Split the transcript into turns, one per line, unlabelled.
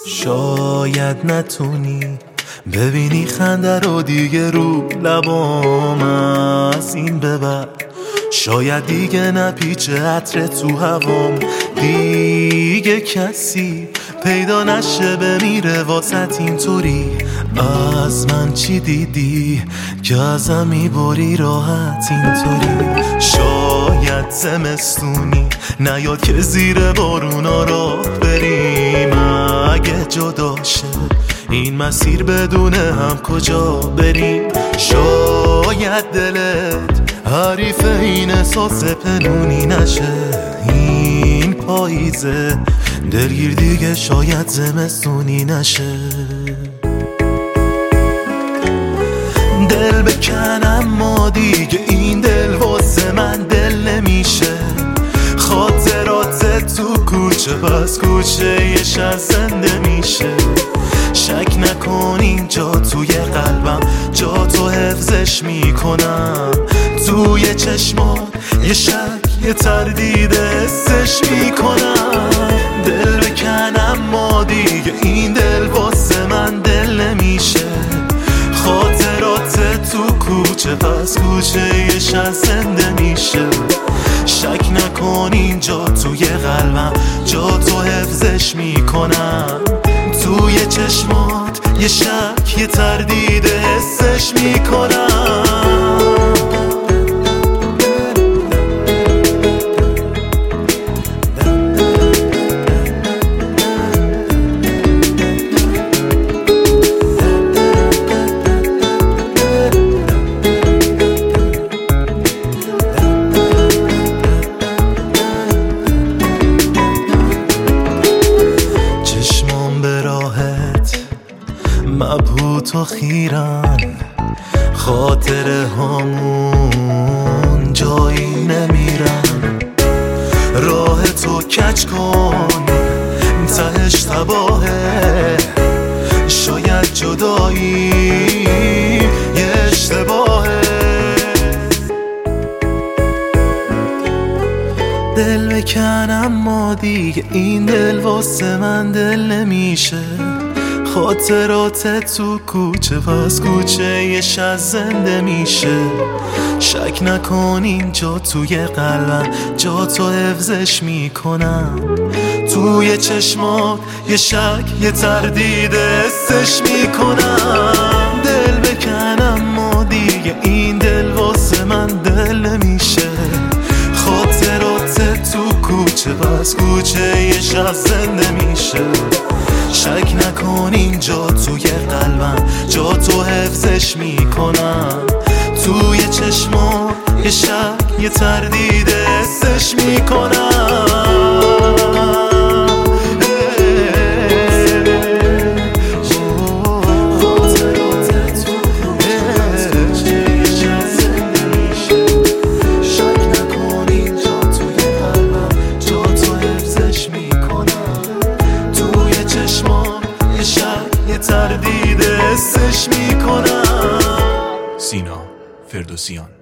شاید نتونی ببینی خنده رو دیگه رو لبام از این به بعد، شاید دیگه نپیچه عطر تو هوام، دیگه کسی پیدا نشه بمیره واسط اینطوری. از من چی دیدی که ازم میبری راحت اینطوری؟ شاید زمستونی نیاد که زیر بارونا راه بریم، اگه جدا شه این مسیر بدون هم کجا بریم. شاید دلت حریف این احساس پنونی نشه این پاییزه دلگیر دیگه، شاید زمستونی نشه. دل بکنم ما دیگه این دل واسه من دل نمیشه، خاطرات تو کوچه پس کوچه یه شهر زنده میشه. شک نکن اینجا توی قلبم جا تو حفظش میکنم، توی چشمات یه شک یه تردید حسش میکنم. دل بکنم ما دیگه این دل واسه من دل نمیشه، خاطرات تو کوچه پس کوچه یه شهر زنده میشه. شک نکن اینجا توی قلبم جا تو حفظش میکنم، توی چشمات یه شک یه تردید حسش میکنم. مبهوت و خیرن خاطره هامون جایی نمیرن، راه تو کج کن تهش تباهه، شاید جدایی یه اشتباهه. دل بکنم ما دیگه این دل واسه من دل نمیشه، خاطرات تو کوچه پس کوچه یه شهر زنده میشه. شک نکن اینجا توی قلبم جا تو حفظش میکنم، توی چشمات یه شک یه تردید حسش میکنم. دل بکنم ما دیگه این دل واسه من دل نمیشه، خاطرات تو کوچه پس کوچه یه شهر زنده میشه. شک نکن اینجا توی قلبم جا تو حفظش میکنم، توی چشمات یه شک یه تردید حسش میکنم. تردید حسش میکنم.
سینا فردوسیان.